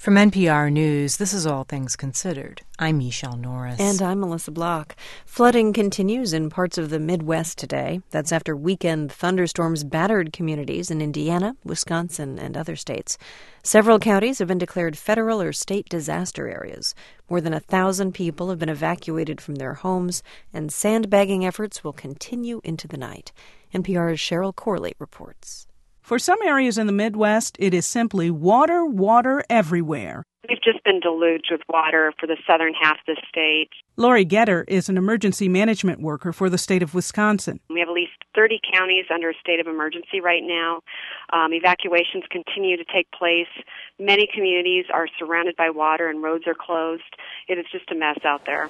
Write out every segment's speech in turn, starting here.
From NPR News, this is All Things Considered. I'm Michelle Norris. And I'm Melissa Block. Flooding continues in parts of the Midwest today. That's after weekend thunderstorms battered communities in Indiana, Wisconsin, and other states. Several counties have been declared federal or state disaster areas. More than 1,000 people have been evacuated from their homes, and sandbagging efforts will continue into the night. NPR's Cheryl Corley reports. For some areas in the Midwest, it is simply water, water everywhere. We've just been deluged with water for the southern half of the state. Lori Getter is an emergency management worker for the state of Wisconsin. We have at least 30 counties under a state of emergency right now. Evacuations continue to take place. Many communities are surrounded by water and roads are closed. It is just a mess out there.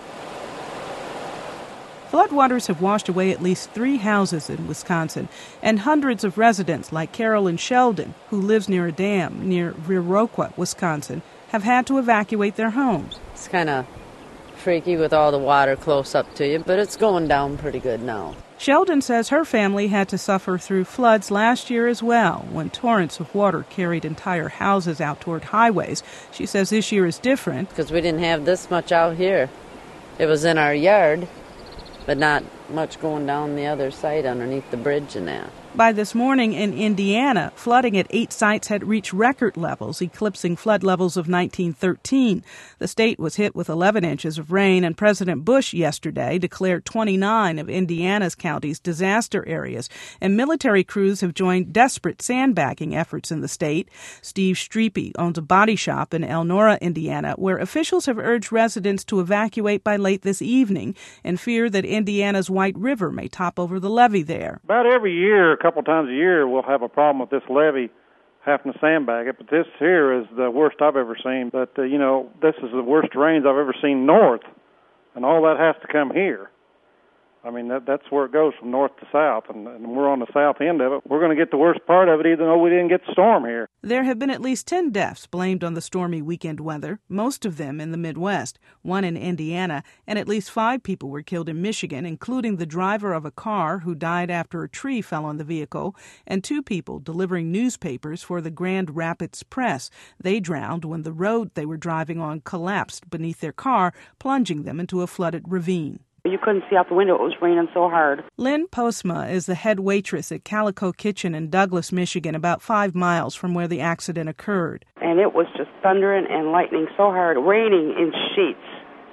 Floodwaters have washed away at least 3 houses in Wisconsin, and hundreds of residents like Carolyn Sheldon, who lives near a dam near Viroqua, Wisconsin, have had to evacuate their homes. It's kind of freaky with all the water close up to you, but it's going down pretty good now. Sheldon says her family had to suffer through floods last year as well, when torrents of water carried entire houses out toward highways. She says this year is different. Because we didn't have this much out here. It was in our yard, but not much going down the other side underneath the bridge and that. By this morning in Indiana, flooding at 8 sites had reached record levels, eclipsing flood levels of 1913. The state was hit with 11 inches of rain, and President Bush yesterday declared 29 of Indiana's counties disaster areas, and military crews have joined desperate sandbagging efforts in the state. Steve Streepy owns a body shop in Elnora, Indiana, where officials have urged residents to evacuate by late this evening and fear that Indiana's White River may top over the levee there. About every year, a couple times a year, we'll have a problem with this levee having to sandbag it, but this here is the worst I've ever seen. But, this is the worst rains I've ever seen north, and all that has to come here. I mean, that's where it goes from north to south, and we're on the south end of it. We're going to get the worst part of it, even though we didn't get the storm here. There have been at least 10 deaths blamed on the stormy weekend weather, most of them in the Midwest, 1 in Indiana, and at least 5 people were killed in Michigan, including the driver of a car who died after a tree fell on the vehicle, and 2 people delivering newspapers for the Grand Rapids Press. They drowned when the road they were driving on collapsed beneath their car, plunging them into a flooded ravine. You couldn't see out the window. It was raining so hard. Lynn Postma is the head waitress at Calico Kitchen in Douglas, Michigan, about 5 miles from where the accident occurred. And it was just thundering and lightning so hard, raining in sheets.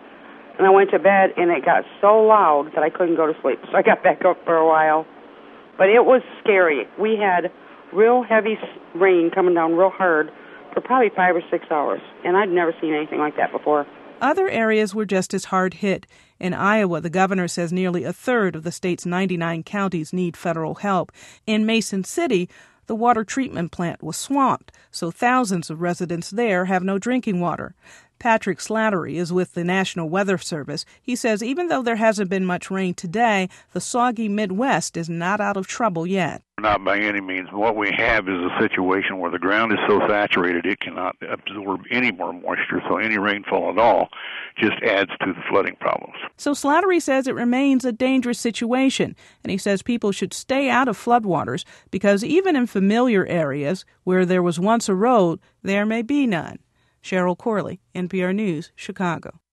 And I went to bed, and it got so loud that I couldn't go to sleep. So I got back up for a while. But it was scary. We had real heavy rain coming down real hard for probably 5 or 6 hours. And I'd never seen anything like that before. Other areas were just as hard hit. In Iowa, the governor says nearly a third of the state's 99 counties need federal help. In Mason City, the water treatment plant was swamped, so thousands of residents there have no drinking water. Patrick Slattery is with the National Weather Service. He says even though there hasn't been much rain today, the soggy Midwest is not out of trouble yet. Not by any means. What we have is a situation where the ground is so saturated it cannot absorb any more moisture, so any rainfall at all just adds to the flooding problems. So Slattery says it remains a dangerous situation, and he says people should stay out of floodwaters because even in familiar areas where there was once a road, there may be none. Cheryl Corley, NPR News, Chicago.